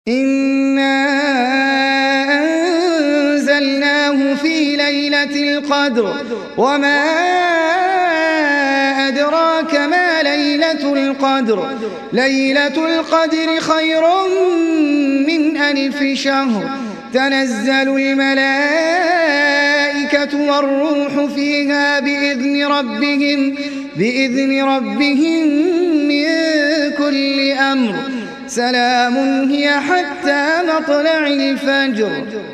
إنا أنزلناه في ليلة القدر وما أدراك ما ليلة القدر ليلة القدر خير من 1000 شهر تنزل الملائكة والروح فيها بإذن ربهم من كل أمر سلام هي حتى مطلع الفجر